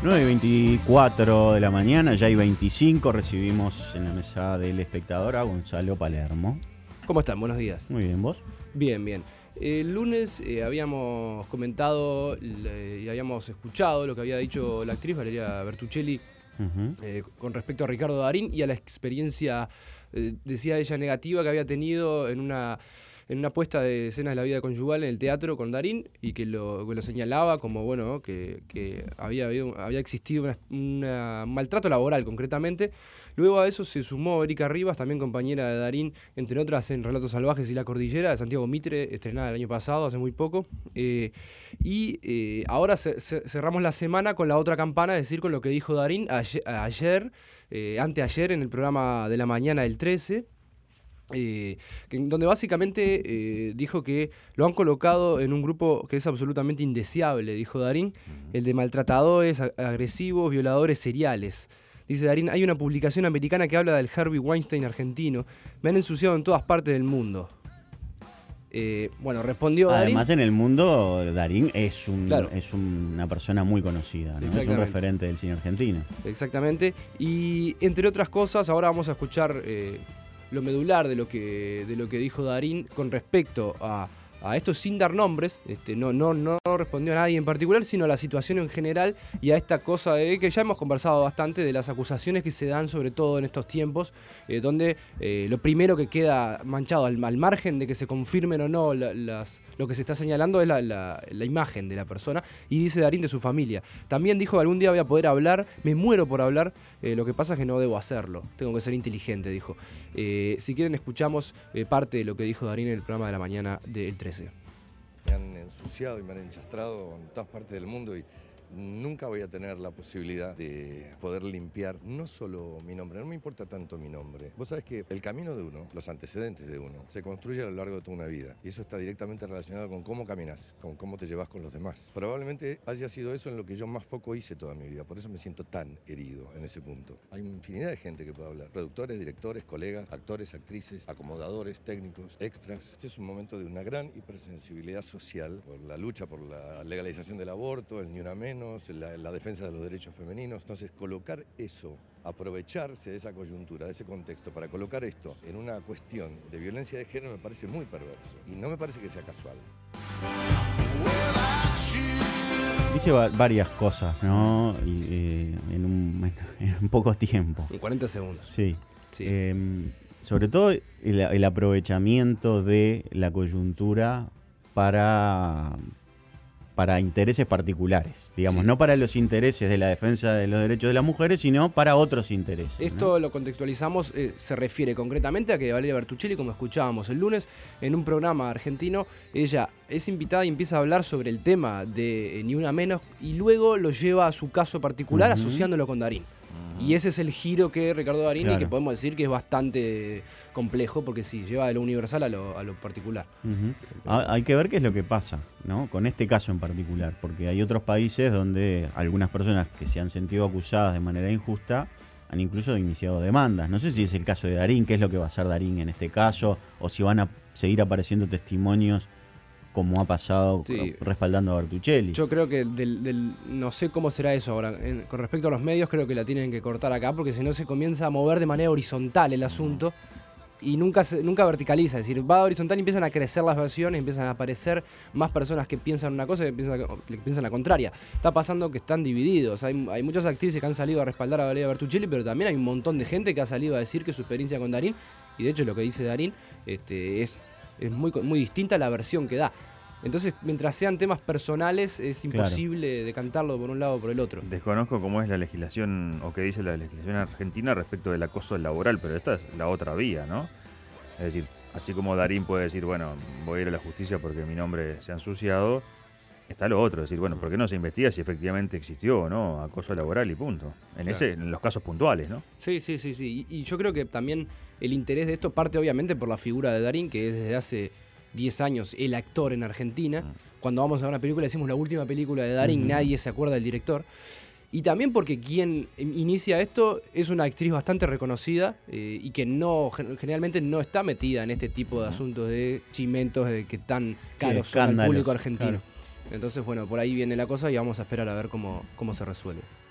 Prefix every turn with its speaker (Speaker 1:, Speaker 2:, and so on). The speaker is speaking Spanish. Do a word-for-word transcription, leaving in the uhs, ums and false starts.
Speaker 1: nueve y veinticuatro de la mañana, ya hay veinticinco, recibimos en la mesa del espectador a Gonzalo Palermo.
Speaker 2: ¿Cómo están? Buenos días.
Speaker 1: Muy bien, ¿vos?
Speaker 2: Bien, bien. El lunes eh, habíamos comentado le, y habíamos escuchado lo que había dicho la actriz Valeria Bertuccelli uh-huh. eh, con respecto a Ricardo Darín y a la experiencia, eh, decía ella, negativa que había tenido en una... en una puesta de escenas de la vida conyugal en el teatro con Darín, y que lo, que lo señalaba como, bueno, que, que había, habido, había existido una, una, un maltrato laboral concretamente. Luego a eso se sumó Erika Rivas, también compañera de Darín, entre otras en Relatos Salvajes y La Cordillera, de Santiago Mitre, estrenada el año pasado, hace muy poco. Eh, y eh, ahora ce, ce, cerramos la semana con la otra campana, es decir, con lo que dijo Darín ayer, ayer eh, anteayer, en el programa de la mañana del trece, Eh, que, donde básicamente eh, dijo que lo han colocado en un grupo que es absolutamente indeseable, dijo Darín, uh-huh. el de maltratadores, agresivos, violadores seriales. Dice Darín, hay una publicación americana que habla del Harvey Weinstein argentino. Me han ensuciado en todas partes del mundo. Eh, bueno, respondió Darín.
Speaker 1: Además, en el mundo, Darín es, un,
Speaker 2: claro.
Speaker 1: es una persona muy conocida, ¿no? Es un referente del cine argentino.
Speaker 2: Exactamente. Y entre otras cosas, ahora vamos a escuchar eh, lo medular de lo que de lo que dijo Darín con respecto a, a esto, sin dar nombres. Este, no, no, no respondió a nadie en particular, sino a la situación en general y a esta cosa de que ya hemos conversado bastante, de las acusaciones que se dan, sobre todo en estos tiempos, eh, donde eh, lo primero que queda manchado, al, al margen de que se confirmen o no la, las, lo que se está señalando, es la, la, la imagen de la persona, y dice Darín de su familia. También dijo que algún día voy a poder hablar, me muero por hablar, eh, lo que pasa es que no debo hacerlo, tengo que ser inteligente, dijo. Eh, si quieren escuchamos eh, parte de lo que dijo Darín en el programa de la mañana del trece.
Speaker 3: Me han ensuciado y me han enchastrado en todas partes del mundo y nunca voy a tener la posibilidad de poder limpiar no solo mi nombre, no me importa tanto mi nombre. Vos sabés que el camino de uno, los antecedentes de uno, se construye a lo largo de toda una vida, y eso está directamente relacionado con cómo caminas, con cómo te llevas con los demás. Probablemente haya sido eso en lo que yo más foco hice toda mi vida, por eso me siento tan herido en ese punto. Hay infinidad de gente que puede hablar, productores, directores, colegas, actores, actrices, acomodadores, técnicos, extras. Este es un momento de una gran hipersensibilidad social por la lucha por la legalización del aborto, el ni una menos, La, la defensa de los derechos femeninos. Entonces, colocar eso, aprovecharse de esa coyuntura, de ese contexto, para colocar esto en una cuestión de violencia de género, me parece muy perverso y no me parece que sea casual.
Speaker 1: Dice va- varias cosas, ¿no? Y, eh, en, un, en un poco tiempo.
Speaker 2: En cuarenta segundos.
Speaker 1: Sí.
Speaker 2: sí.
Speaker 1: Eh, sobre todo el, el aprovechamiento de la coyuntura para... para intereses particulares, digamos, sí. No para los intereses de la defensa de los derechos de las mujeres, sino para otros intereses.
Speaker 2: Esto,
Speaker 1: ¿no?
Speaker 2: Lo contextualizamos, eh, se refiere concretamente a que Valeria Bertuccelli, como escuchábamos el lunes, en un programa argentino, ella es invitada y empieza a hablar sobre el tema de eh, Ni Una Menos, y luego lo lleva a su caso particular, uh-huh. asociándolo con Darín. Y ese es el giro que Ricardo Darín, claro. y que podemos decir que es bastante complejo, porque sí, lleva de lo universal a lo, a lo particular.
Speaker 1: Uh-huh. Ah, hay que ver qué es lo que pasa, ¿no? Con este caso en particular, porque hay otros países donde algunas personas que se han sentido acusadas de manera injusta han incluso iniciado demandas. No sé si es el caso de Darín, qué es lo que va a hacer Darín en este caso, o si van a seguir apareciendo testimonios como ha pasado sí. respaldando a Bertuccelli.
Speaker 2: Yo creo que del, del, no sé cómo será eso ahora. En, con respecto a los medios, creo que la tienen que cortar acá, porque si no se comienza a mover de manera horizontal el asunto y nunca se, nunca verticaliza. Es decir, va horizontal y empiezan a crecer las versiones, empiezan a aparecer más personas que piensan una cosa y que piensan, que piensan la contraria. Está pasando que están divididos. Hay, hay muchas actrices que han salido a respaldar a Valeria Bertuccelli, pero también hay un montón de gente que ha salido a decir que su experiencia con Darín, y de hecho lo que dice Darín, este, es, es muy, muy distinta a la versión que da. Entonces, mientras sean temas personales, es imposible claro. decantarlo por un lado o por el otro.
Speaker 4: Desconozco cómo es la legislación, o qué dice la legislación argentina respecto del acoso laboral, pero esta es la otra vía, ¿no? Es decir, así como Darín puede decir, bueno, voy a ir a la justicia porque mi nombre se ha ensuciado, está lo otro, es decir, bueno, ¿por qué no se investiga si efectivamente existió o no acoso laboral y punto? En claro. ese, en los casos puntuales, ¿no?
Speaker 2: Sí, sí, sí, sí. Y, y yo creo que también el interés de esto parte obviamente por la figura de Darín, que es desde hace diez años el actor en Argentina. Uh-huh. Cuando vamos a ver una película, decimos la última película de Darín, uh-huh. nadie se acuerda del director. Y también porque quien inicia esto es una actriz bastante reconocida eh, y que no generalmente no está metida en este tipo de asuntos de chimentos de que tan caros sí, son al público argentino. Claro. Entonces, bueno, por ahí viene la cosa y vamos a esperar a ver cómo, cómo se resuelve.